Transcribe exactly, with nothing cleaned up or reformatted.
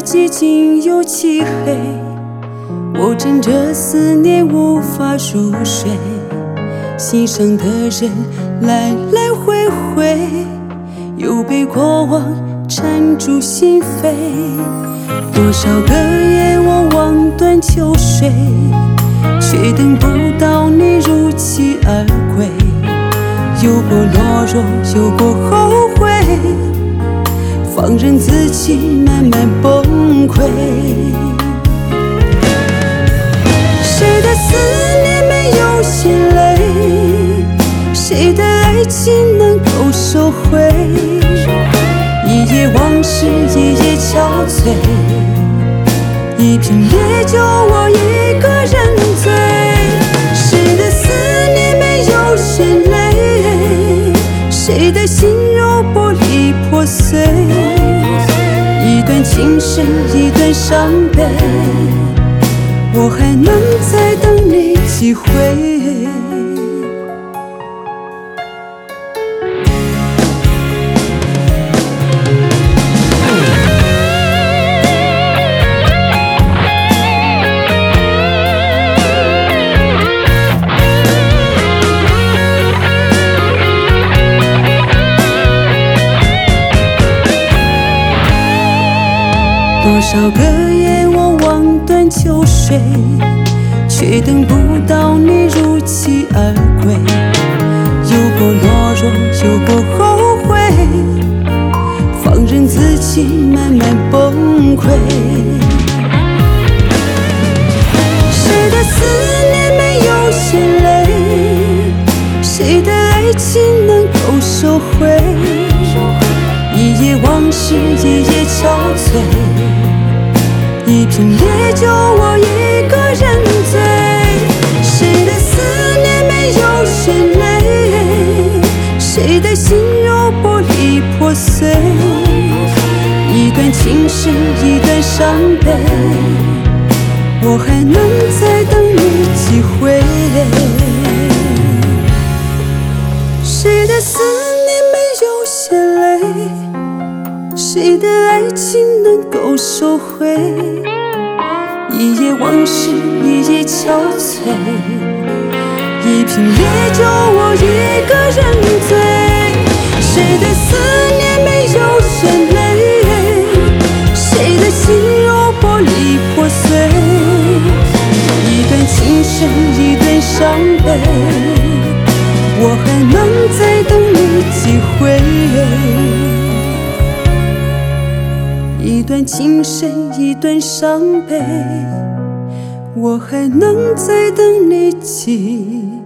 寂静又漆黑，我枕着思念无法入睡，心上的人来来回回，又被过往缠住心扉。多少个夜我望断秋水，却等不到你如期而归。有过懦弱，有过后悔，放任自己慢慢崩溃。谁的思念没有眼泪？谁的爱情能够收回？一夜往事，一夜憔悴，一瓶烈酒，我一个人醉。谁的思念没有眼泪？谁的心肉玻璃破碎？一段情深，一段伤悲，我还能再等你几回？多少个夜我望断秋水，却等不到你如期而归。有过懦弱，有过后悔，放任自己慢慢崩溃。谁的思念没有眼泪？谁的爱情能够收回？一夜往事，一夜憔悴，一瓶烈酒，我一个人醉。谁的思念没有眼泪？谁的心肉玻璃破碎？一段情深，一段伤悲，我还能再等你几回？谁的思念没有眼泪？谁的爱情能够收回？一夜往事，一夜憔悴，一瓶烈酒，我一个人醉。谁的思念没有眼泪？谁的心肉玻璃破碎？一段情深，一段伤悲，我还能再等你几回？一段情深，一段伤悲，我还能再等你几